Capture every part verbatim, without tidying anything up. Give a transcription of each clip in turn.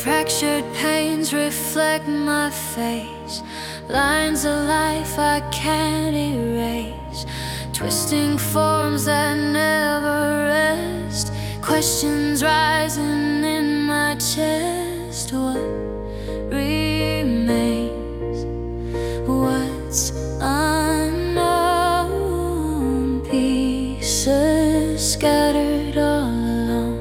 Fractured panes reflect my face, lines of life I can't erase, twisting forms that never rest, questions rising in my chest. What remains? What's unknown? Pieces scattered all alone.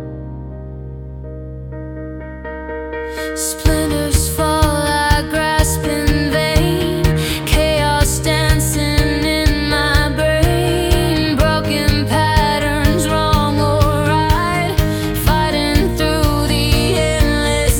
Splinters fall, I grasp in vain. Chaos dancing in my brain. Broken patterns, wrong or right, fighting through the endless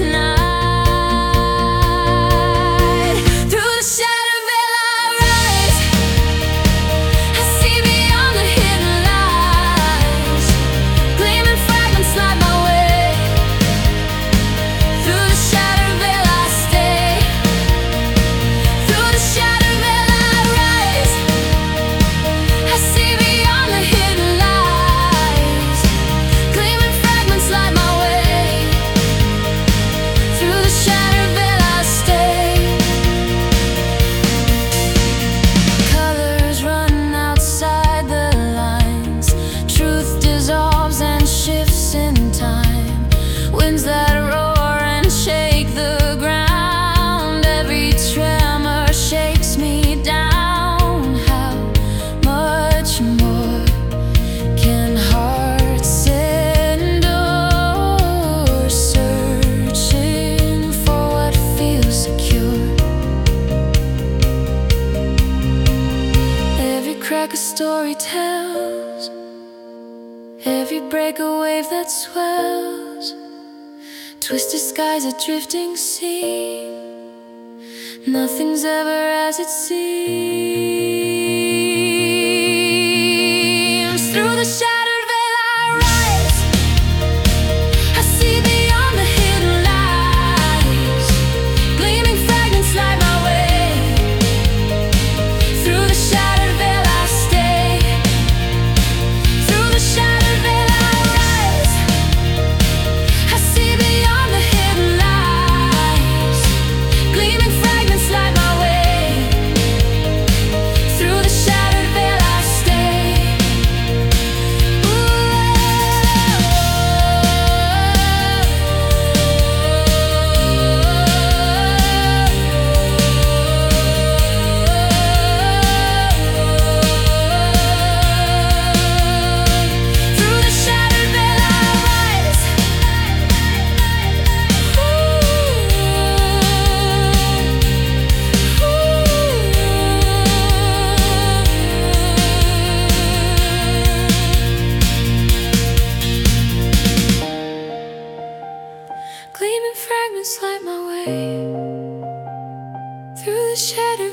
night. Through the shattered veil I rise. I see beyond the hidden lies. Gleaming fragments light my way. Through the shattered veil I stay. Through the shattered veil I rise. I see beyond the hidden lies. Gleaming fragments light my way. Through the shattered veil I stay. Colors run outside the lines. Truth dissolves and shifts in time. Winds that roar and shake the ground. Every tremor shakes me down. How much more can hearts endure? Searching for what feels secure. Every crack a story tells, every break a wave that swells. Twisted skies, a drifting sea. Nothing's ever as it seems. Through the shattered veil I rise. I see beyond the hidden lies. Gleaming fragments light my way. Through the shattered veil I stay. Through the shattered veil I rise. I see beyond the hidden lies. Gleaming fragments light my way. Through the shattered veil I stay. Through the shattered veil I rise. Gleaming fragments light my way. Through the shattered